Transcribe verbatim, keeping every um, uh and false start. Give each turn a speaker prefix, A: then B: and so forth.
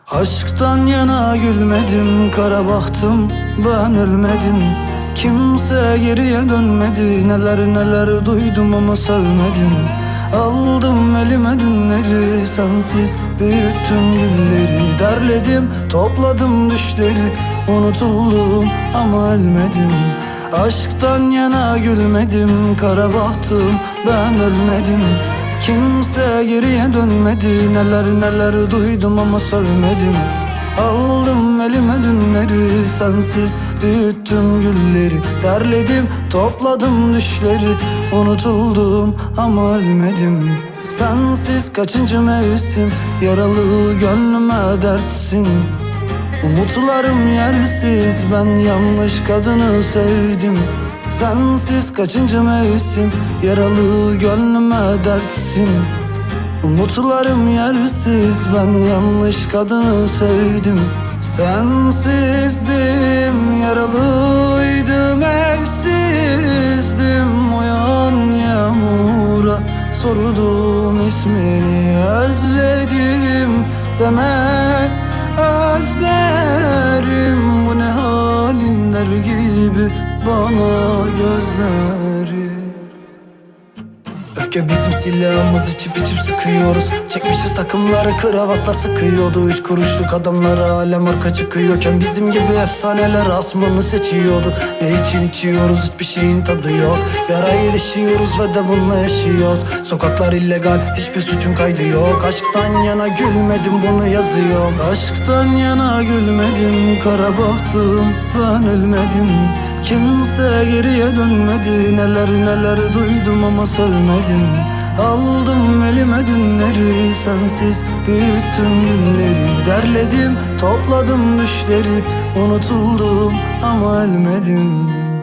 A: Aşktan yana gülmedim, kara bahtım, ben ölmedim. Kimse geriye dönmedi, neler neler duydum ama sevmedim. Aldım elime dünleri, sensiz büyüttüm gülleri. Derledim, topladım düşleri, unutuldum ama ölmedim. Aşktan yana gülmedim, kara bahtım, ben ölmedim. Kimse geriye dönmedi, neler neler duydum ama sevmedim. Aldım elime dünleri, sensiz büyüttüm gülleri. Derledim, topladım düşleri, unutuldum ama ölmedim. Sensiz kaçıncı mevsim, yaralı gönlüme dertsin. Umutlarım yersiz, ben yanlış kadını sevdim. Sensiz kaçıncı mevsim, yaralı gönlüme dertsin. Umutlarım yersiz, ben yanlış kadını sevdim. Sensizdim, yaralıydım, elsizdim. Uyan yağmura, sordum ismini, özledim deme. Özlerim, bu ne halin der gibi bana gözleri. Öfke bizim silahımız, içip içip sıkıyoruz. Çekmişiz takımları, kravatlar sıkıyordu. Üç kuruşluk adamlara alem arka çıkıyorken bizim gibi efsaneler asmamı seçiyordu. Ne için içiyoruz, hiçbir şeyin tadı yok. Yarayı deşiyoruz ve de bununla yaşıyoruz. Sokaklar illegal, hiçbir suçun kaydı yok. Aşktan yana gülmedim, bunu yazıyorum. Aşktan yana gülmedim, kara bahtım, ben ölmedim. Kimse geriye dönmedi, neler neler duydum ama sevmedim. Aldım elime dünleri, sensiz büyüttüm günleri. Derledim, topladım düşleri, unutuldum ama ölmedim.